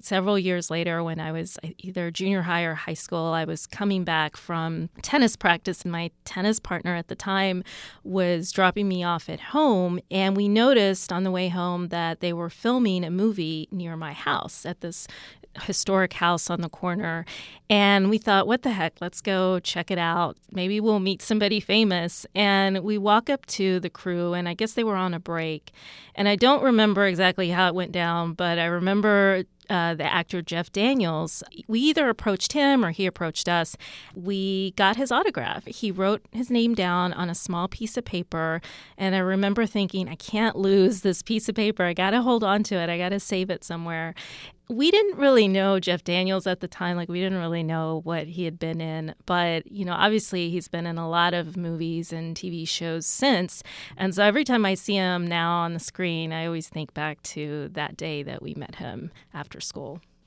several years later, when I was either junior high or high school, I was coming back from tennis practice, and my tennis partner at the time was dropping me off at home. And we noticed on the way home that they were filming a movie near my house at this historic house on the corner. And we thought, what the heck, let's go check it out. Maybe we'll meet somebody famous. And we walk up to the crew, and I guess they were on a break. And I don't remember exactly how it went down, but I remember the actor Jeff Daniels. We either approached him or he approached us. We got his autograph. He wrote his name down on a small piece of paper, and I remember thinking, I can't lose this piece of paper. I got to hold on to it. I got to save it somewhere. We didn't really know Jeff Daniels at the time. We didn't really know what he had been in. But, obviously he's been in a lot of movies and TV shows since. And so every time I see him now on the screen, I always think back to that day that we met him after school.